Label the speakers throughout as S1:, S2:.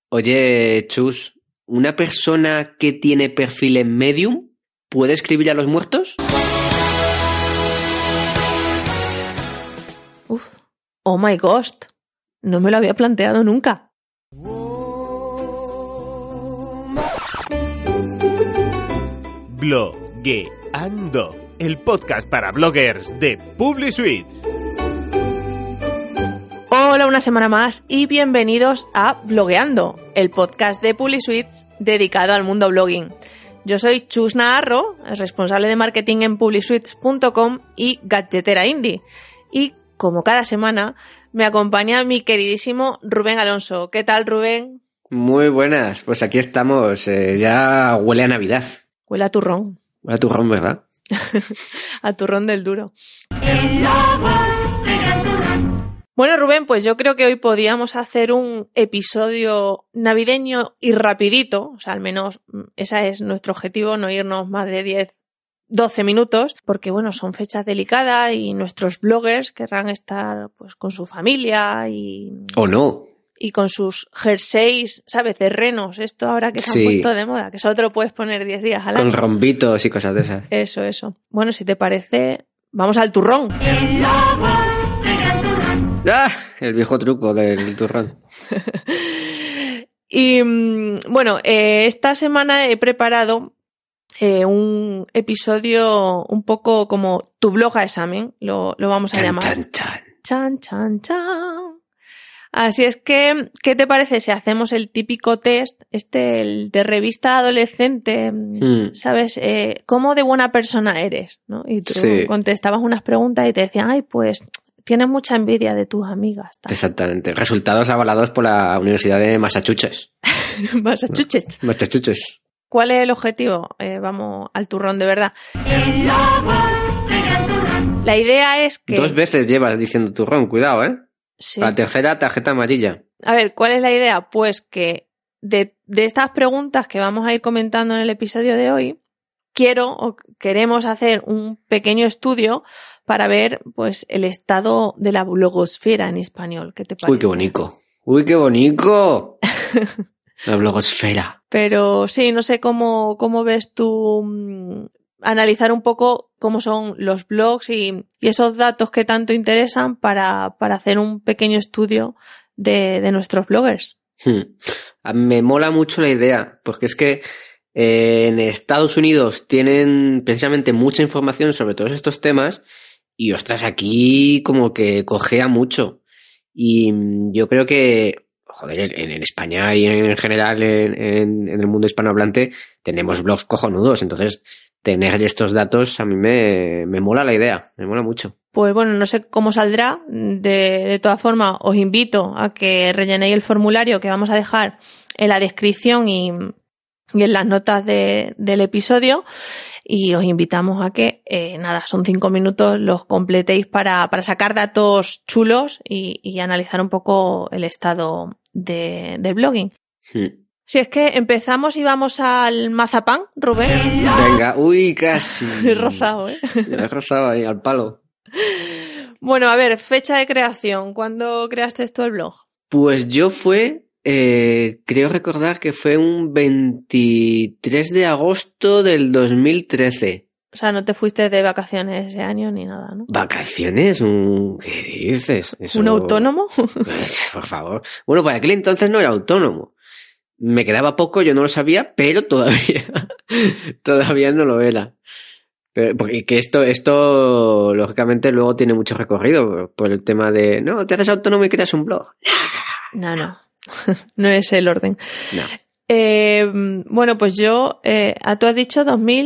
S1: Oye, Chus, ¿una persona que tiene perfil en Medium puede escribir a los muertos?
S2: Uf, oh my gosh, no me lo había planteado nunca.
S3: Blogueando, el podcast para bloggers de PubliSuite.
S2: Hola, una semana más y bienvenidos a Blogueando, el podcast de PubliSuite dedicado al mundo blogging. Yo soy Chus Naharro, responsable de marketing en publisuites.com y gadgetera indie. Y como cada semana me acompaña mi queridísimo Rubén Alonso. ¿Qué tal, Rubén?
S1: Muy buenas, pues aquí estamos, ya huele a Navidad.
S2: Huele a turrón.
S1: Huele a turrón, ¿verdad?
S2: A turrón del duro. Bueno, Rubén, pues yo creo que hoy podíamos hacer un episodio navideño y rapidito, o sea, al menos ese es nuestro objetivo, no irnos más de 10-12 minutos, porque bueno, son fechas delicadas y nuestros bloggers querrán estar pues con su familia y...
S1: ¿O no?
S2: Y con sus jerseys, ¿sabes? De renos, esto ahora que se han puesto de moda, que solo te lo puedes poner 10 días al año.
S1: Con rombitos y cosas de esas.
S2: Eso. Bueno, si te parece, vamos al turrón.
S1: ¡Ah! El viejo truco del turrón.
S2: Y bueno, esta semana he preparado un episodio un poco como tu blog a examen, lo vamos a llamar. Chan. Así es que, ¿qué te parece si hacemos el típico test, el de revista adolescente, ¿sabes? ¿Cómo de buena persona eres? ¿No? Y tú contestabas unas preguntas y te decían, ay, pues tienes mucha envidia de tus amigas. Tal.
S1: Exactamente. Resultados avalados por la Universidad de Massachusetts. Massachusetts.
S2: ¿Cuál es el objetivo? Vamos al turrón de verdad. La idea es que...
S1: 2 veces llevas diciendo turrón, cuidado, ¿eh?
S2: Sí.
S1: La tercera, tarjeta amarilla.
S2: A ver, ¿cuál es la idea? Pues que de estas preguntas que vamos a ir comentando en el episodio de hoy, queremos hacer un pequeño estudio para ver pues el estado de la blogosfera en español. ¿Qué te parece?
S1: ¡Uy, qué bonito! La blogosfera.
S2: Pero sí, no sé cómo ves tú analizar un poco cómo son los blogs y esos datos que tanto interesan para hacer un pequeño estudio de nuestros bloggers.
S1: Me mola mucho la idea, porque es que en Estados Unidos tienen precisamente mucha información sobre todos estos temas y, ostras, aquí como que cojea mucho. Y yo creo que, joder, en España y en general en el mundo hispanohablante tenemos blogs cojonudos, entonces tener estos datos a mí me mola la idea, me mola mucho.
S2: Pues bueno, no sé cómo saldrá, de todas formas os invito a que rellenéis el formulario que vamos a dejar en la descripción y en las notas del episodio y os invitamos a que, son 5 minutos, los completéis para sacar datos chulos y analizar un poco el estado del blogging. Si es que empezamos y vamos al mazapán, Rubén.
S1: Venga, uy, casi.
S2: He rozado, ¿eh?
S1: He rozado ahí, al palo.
S2: Bueno, a ver, fecha de creación. ¿Cuándo creaste tú el blog?
S1: Pues yo creo recordar que fue un 23 de agosto del 2013.
S2: O sea, no te fuiste de vacaciones ese año ni nada, ¿no?
S1: ¿Vacaciones? ¿Qué dices?
S2: ¿Un autónomo?
S1: Por favor. Bueno, para aquel entonces no era autónomo. Me quedaba poco, yo no lo sabía, pero todavía no lo era. Porque que esto, lógicamente, luego tiene mucho recorrido por el tema de, no, te haces autónomo y creas un blog.
S2: No. No es el orden.
S1: No.
S2: Bueno, pues yo, tú has dicho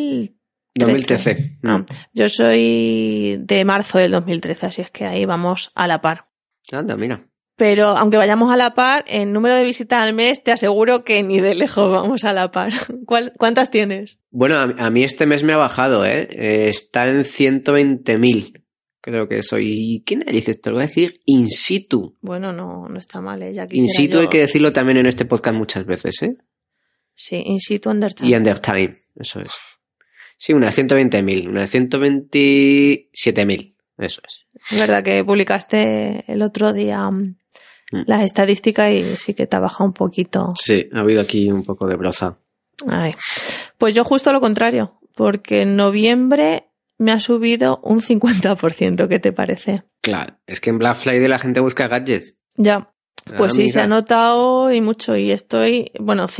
S1: 2013.
S2: No, yo soy de marzo del 2013, así es que ahí vamos a la par.
S1: Anda, mira.
S2: Pero aunque vayamos a la par, en número de visitas al mes te aseguro que ni de lejos vamos a la par. ¿Cuántas tienes?
S1: Bueno, a mí este mes me ha bajado, está en 120.000. Creo que soy... ¿Y qué narices? Te lo voy a decir in situ.
S2: Bueno, no está mal, ya
S1: in situ hay que decirlo también en este podcast muchas veces, ¿eh?
S2: Sí, in situ, under time.
S1: Y under time, eso es. Sí, unas 120.000, unas 127.000, eso es.
S2: Es verdad que publicaste el otro día las estadísticas y sí que te ha bajado un poquito.
S1: Sí, ha habido aquí un poco de broza.
S2: Ay. Pues yo justo lo contrario, porque en noviembre me ha subido un 50%, ¿qué te parece?
S1: Claro, es que en Black Friday la gente busca gadgets.
S2: Ya, pues sí,
S1: mira.
S2: se ha notado y mucho, y estoy,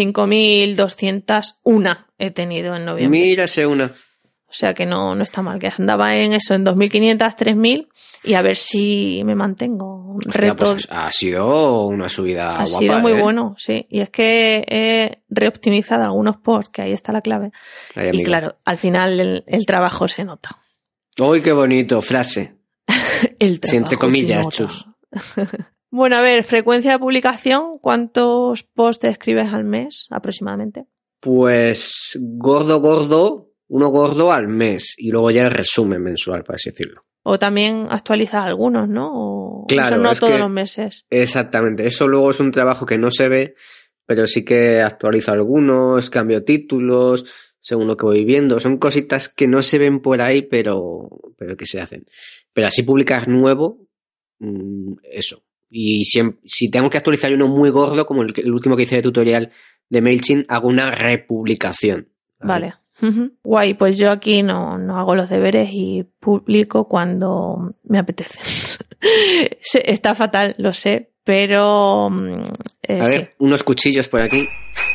S2: 5.201 he tenido en noviembre.
S1: Mírase una.
S2: O sea que no está mal, que andaba en eso, en 2.500, 3.000, y a ver si me mantengo.
S1: Hostia, pues ha sido una subida guapa.
S2: Ha sido muy bueno, sí. Y es que he reoptimizado algunos posts, que ahí está la clave.
S1: Ay,
S2: y claro, al final el trabajo se nota.
S1: ¡Uy, qué bonito! Frase.
S2: El trabajo
S1: entre comillas,
S2: se nota.
S1: chus.
S2: Bueno, a ver, frecuencia de publicación, ¿cuántos posts escribes al mes aproximadamente?
S1: Pues uno gordo al mes y luego ya el resumen mensual, por así decirlo.
S2: O también actualizas algunos, ¿no? O
S1: claro,
S2: eso no
S1: es
S2: todos
S1: que,
S2: los meses.
S1: Exactamente, eso luego es un trabajo que no se ve, pero sí que actualizo algunos, cambio títulos, según lo que voy viendo. Son cositas que no se ven por ahí, pero que se hacen. Pero así publicar nuevo, eso. Y si tengo que actualizar uno muy gordo, como el último que hice de tutorial de MailChimp, hago una republicación.
S2: Vale. Guay, pues yo aquí no hago los deberes y publico cuando me apetece. Está fatal, lo sé, pero
S1: a ver,
S2: sí.
S1: Unos cuchillos por aquí.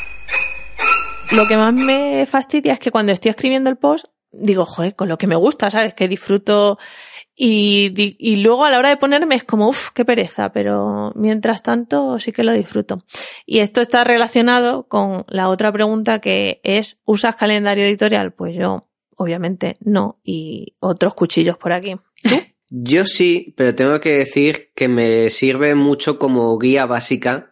S2: Lo que más me fastidia es que cuando estoy escribiendo el post, digo, joder, con lo que me gusta, ¿sabes? Que disfruto y luego a la hora de ponerme es como, qué pereza, pero mientras tanto sí que lo disfruto. Y esto está relacionado con la otra pregunta que es, ¿usas calendario editorial? Pues yo, obviamente, no, y otros cuchillos por aquí. ¿Tú?
S1: Yo sí, pero tengo que decir que me sirve mucho como guía básica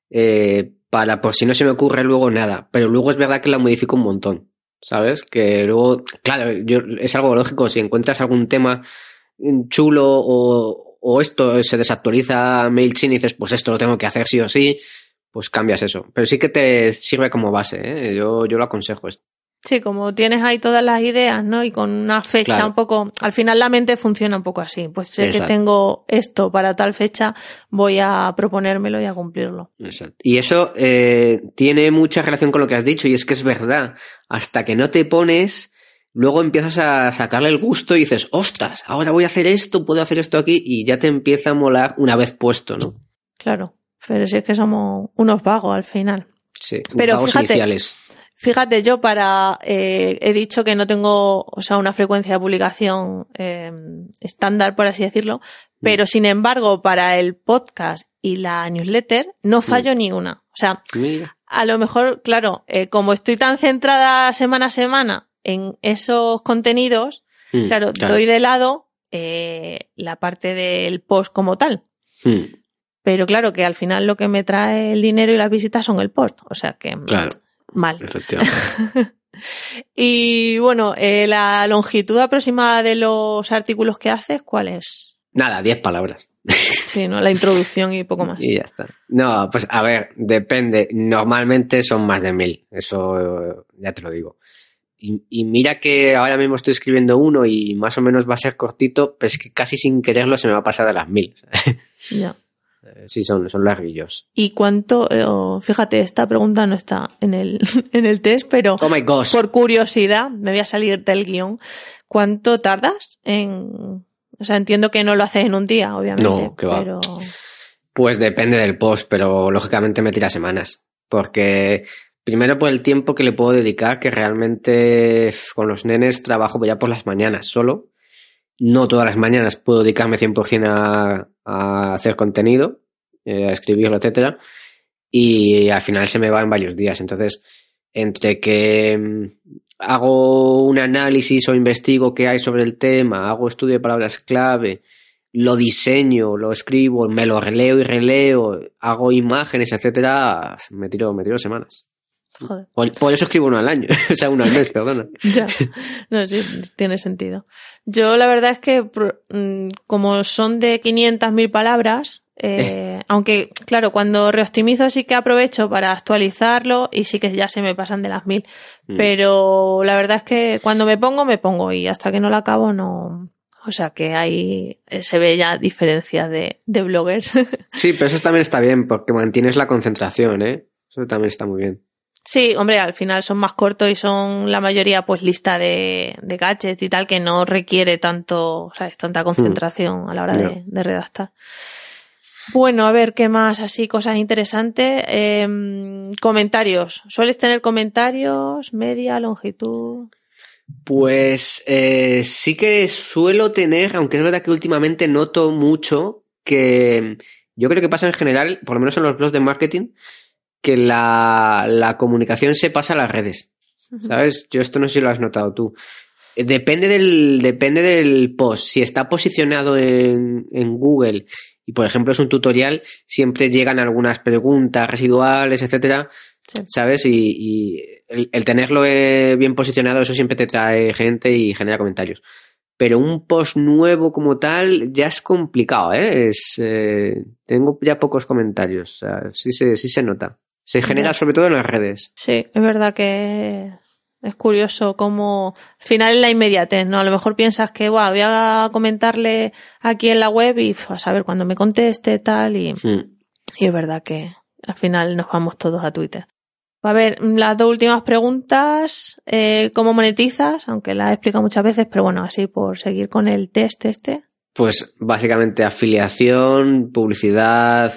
S1: para por si no se me ocurre luego nada, pero luego es verdad que la modifico un montón, ¿sabes? Que luego, claro, es algo lógico, si encuentras algún tema chulo o esto se desactualiza MailChimp y dices, pues esto lo tengo que hacer sí o sí, pues cambias eso. Pero sí que te sirve como base, ¿eh? Yo lo aconsejo esto.
S2: Sí, como tienes ahí todas las ideas, ¿no? Y con una fecha
S1: claro.
S2: un poco... Al final la mente funciona un poco así. Pues sé
S1: Exacto.
S2: que tengo esto para tal fecha, voy a proponérmelo y a cumplirlo.
S1: Exacto. Y eso tiene mucha relación con lo que has dicho, y es que es verdad. Hasta que no te pones, luego empiezas a sacarle el gusto y dices, ostras, ahora voy a hacer esto, puedo hacer esto aquí, y ya te empieza a molar una vez puesto, ¿no?
S2: Claro, pero si es que somos unos vagos al final.
S1: Sí,
S2: pero
S1: vagos iniciales.
S2: Fíjate, yo he dicho que no tengo, una frecuencia de publicación estándar, por así decirlo, pero sin embargo, para el podcast y la newsletter no fallo ni una. O sea,
S1: mira.
S2: A lo mejor, claro, como estoy tan centrada semana a semana en esos contenidos, claro, doy de lado la parte del post como tal. Pero claro, que al final lo que me trae el dinero y las visitas son el post. O sea que...
S1: Claro.
S2: Mal.
S1: Efectivamente.
S2: Y bueno, la longitud aproximada de los artículos que haces, ¿cuál es?
S1: Nada, 10 palabras.
S2: Sí, ¿no? La introducción y poco más.
S1: Y ya está. No, pues a ver, depende. Normalmente son más de 1000. Eso ya te lo digo. Y mira que ahora mismo estoy escribiendo uno y más o menos va a ser cortito, pero es que casi sin quererlo se me va a pasar de las 1000.
S2: Ya.
S1: Sí, son larguillos.
S2: ¿Y cuánto? Fíjate, esta pregunta no está en el test, pero
S1: oh my gosh,
S2: por curiosidad, me voy a salir del guión. ¿Cuánto tardas en...? O sea, entiendo que no lo haces en un día, obviamente.
S1: No, que va.
S2: Pero...
S1: Pues depende del post, pero lógicamente me tira semanas. Porque primero por el tiempo que le puedo dedicar, que realmente con los nenes trabajo ya por las mañanas solo. No todas las mañanas puedo dedicarme 100% a hacer contenido, a escribirlo, etcétera. Y al final se me va en varios días. Entonces, entre que hago un análisis o investigo qué hay sobre el tema, hago estudio de palabras clave, lo diseño, lo escribo, me lo releo y releo, hago imágenes, etcétera, me tiro semanas.
S2: Joder.
S1: Por eso escribo uno al año, o sea, uno al mes, perdona.
S2: Ya, no, sí, tiene sentido. Yo la verdad es que como son de 500.000 palabras, aunque claro, cuando reoptimizo sí que aprovecho para actualizarlo y sí que ya se me pasan de las 1000, pero la verdad es que cuando me pongo y hasta que no lo acabo no O sea que ahí se ve ya diferencia de bloggers.
S1: Sí, pero eso también está bien, porque mantienes la concentración, ¿eh? Eso también está muy bien.
S2: Sí, hombre, al final son más cortos y son la mayoría pues lista de gadgets y tal, que no requiere tanto, ¿sabes? Tanta concentración a la hora de redactar. Bueno, a ver, ¿qué más? Así, cosas interesantes. Comentarios. ¿Sueles tener comentarios? ¿Media? ¿Longitud?
S1: Pues sí que suelo tener, aunque es verdad que últimamente noto mucho que yo creo que pasa en general, por lo menos en los blogs de marketing, que la comunicación se pasa a las redes, ¿sabes? Yo esto no sé si lo has notado tú. Depende del post. Si está posicionado en Google y, por ejemplo, es un tutorial, siempre llegan algunas preguntas residuales, etcétera, sí. ¿Sabes? Y el tenerlo bien posicionado, eso siempre te trae gente y genera comentarios. Pero un post nuevo como tal ya es complicado, ¿eh? Tengo ya pocos comentarios. O sea, sí se nota. Se genera sobre todo en las redes.
S2: Sí, es verdad que es curioso cómo al final es la inmediatez, ¿no? A lo mejor piensas que voy a comentarle aquí en la web y a saber cuando me conteste tal y es verdad que al final nos vamos todos a Twitter. A ver, las dos últimas preguntas, ¿cómo monetizas? Aunque la he explicado muchas veces, pero bueno, así por seguir con el test este.
S1: Pues básicamente afiliación, publicidad,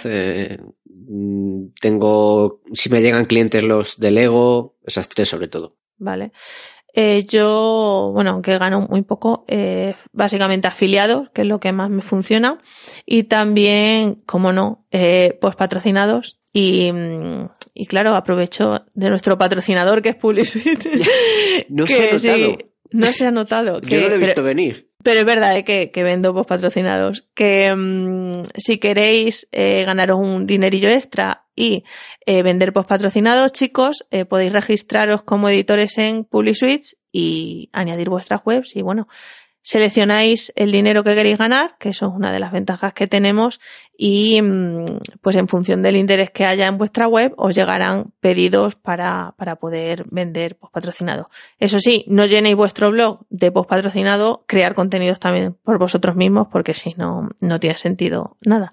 S1: si me llegan clientes los delego, esas tres sobre todo.
S2: Vale. Yo, bueno, aunque gano muy poco, básicamente afiliados, que es lo que más me funciona, y también, como no, pues patrocinados y claro, aprovecho de nuestro patrocinador que es PubliSuite.
S1: No se ha notado.
S2: Sí, no se ha notado.
S1: Yo no lo he visto venir.
S2: Pero es verdad que vendo post patrocinados. Que si queréis ganaros un dinerillo extra y vender post patrocinados, chicos, podéis registraros como editores en PubliSuite y añadir vuestras webs y bueno, seleccionáis el dinero que queréis ganar, que eso es una de las ventajas que tenemos y pues en función del interés que haya en vuestra web os llegarán pedidos para poder vender post patrocinado. Eso sí, no llenéis vuestro blog de post patrocinado, crear contenidos también por vosotros mismos porque si no tiene sentido nada.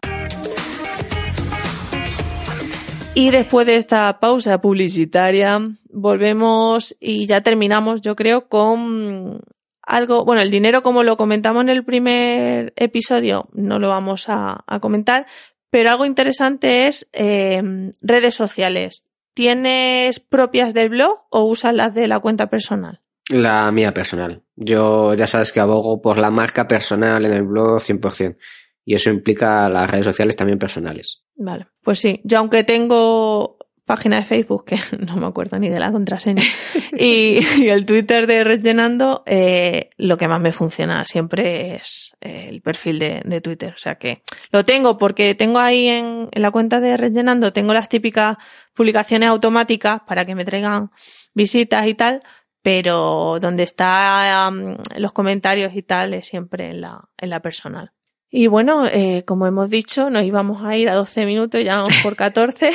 S2: Y después de esta pausa publicitaria volvemos y ya terminamos, yo creo, con algo, bueno, el dinero, como lo comentamos en el primer episodio, no lo vamos a comentar, pero algo interesante es redes sociales. ¿Tienes propias del blog o usas las de la cuenta personal?
S1: La mía personal. Yo ya sabes que abogo por la marca personal en el blog 100%. Y eso implica las redes sociales también personales.
S2: Vale, pues sí. Yo aunque tengo página de Facebook, que no me acuerdo ni de la contraseña, y el Twitter de Rellenando, lo que más me funciona siempre es el perfil de Twitter. O sea que lo tengo porque tengo ahí en la cuenta de Rellenando, tengo las típicas publicaciones automáticas para que me traigan visitas y tal, pero donde están los comentarios y tal es siempre en la personal. Y bueno, como hemos dicho, nos íbamos a ir a 12 minutos, ya vamos por 14.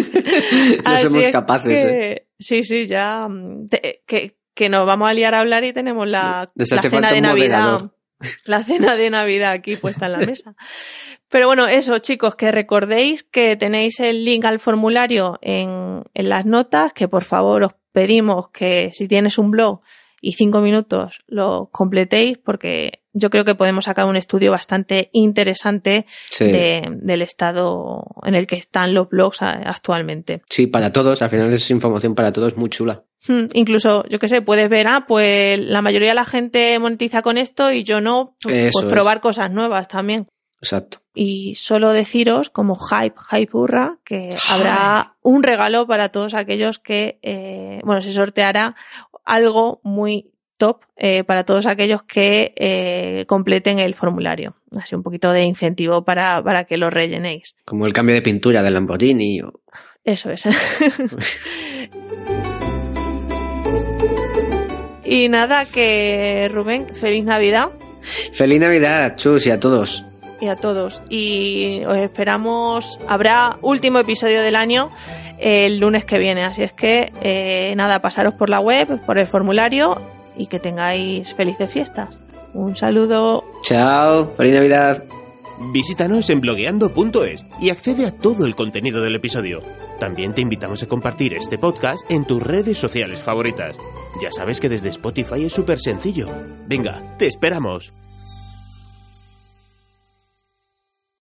S1: No somos capaces,
S2: Sí, ya que nos vamos a liar a hablar y tenemos la cena de Navidad. La cena de Navidad aquí puesta en la mesa. Pero bueno, eso, chicos, que recordéis que tenéis el link al formulario en las notas, que por favor os pedimos que si tienes un blog y 5 minutos lo completéis porque yo creo que podemos sacar un estudio bastante interesante del estado en el que están los blogs actualmente. Sí,
S1: para todos, al final es información para todos muy chula.
S2: Incluso, yo qué sé, puedes ver, pues la mayoría de la gente monetiza con esto y yo no, pues probar cosas nuevas también.
S1: Exacto.
S2: Y solo deciros, como hype hurra, que habrá un regalo para todos aquellos que, se sorteará algo muy top para todos aquellos que completen el formulario. Así un poquito de incentivo para que lo rellenéis.
S1: Como el cambio de pintura del Lamborghini.
S2: Eso es. Y nada, que Rubén, feliz Navidad.
S1: Feliz Navidad, Chus, y a todos.
S2: Y a todos. Y os esperamos, habrá último episodio del año el lunes que viene, así es que nada, pasaros por la web, por el formulario y que tengáis felices fiestas. Un saludo.
S1: Chao, feliz Navidad.
S3: Visítanos en blogueando.es y accede a todo el contenido del episodio. También te invitamos a compartir este podcast en tus redes sociales favoritas. Ya sabes que desde Spotify es súper sencillo. Venga, te esperamos.